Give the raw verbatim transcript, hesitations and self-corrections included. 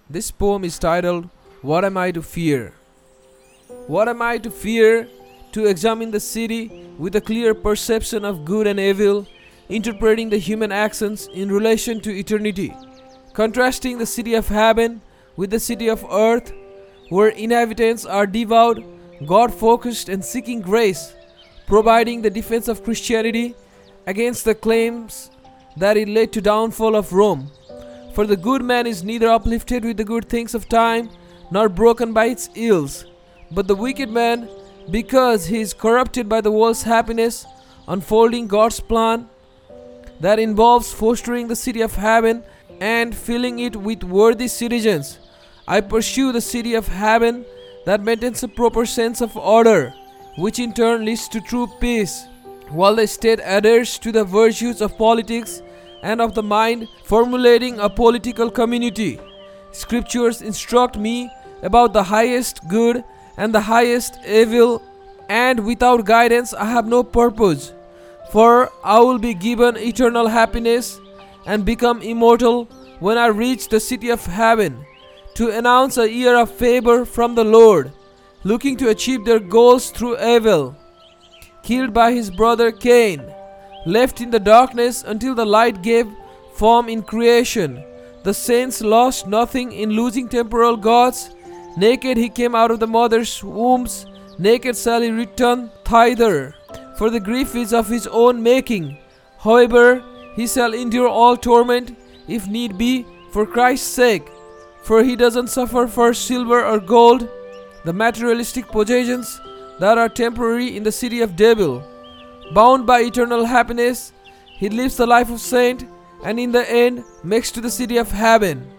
This poem is titled, What Am I to Fear? What am I to fear? To examine the city with a clear perception of good and evil, interpreting the human actions in relation to eternity, contrasting the city of heaven with the city of earth, where inhabitants are devout, God-focused and seeking grace, providing the defense of Christianity against the claims that it led to downfall of Rome. For the good man is neither uplifted with the good things of time, nor broken by its ills. But the wicked man, because he is corrupted by the world's happiness, unfolding God's plan that involves fostering the city of heaven and filling it with worthy citizens. I pursue the city of heaven that maintains a proper sense of order, which in turn leads to true peace, while the state adheres to the virtues of politics and of the mind, formulating a political community. Scriptures instruct me about the highest good and the highest evil, and without guidance I have no purpose. For I will be given eternal happiness and become immortal when I reach the city of heaven, to announce a year of favor from the Lord, looking to achieve their goals through Abel, killed by his brother Cain, left in the darkness until the light gave form in creation. The saints lost nothing in losing temporal gods. Naked he came out of the mother's wombs, naked shall he return thither. For the grief is of his own making. However, he shall endure all torment, if need be, for Christ's sake. For he doesn't suffer for silver or gold, the materialistic possessions that are temporary in the city of devil. Bound by eternal happiness, he lives the life of saint, and in the end makes to the city of heaven.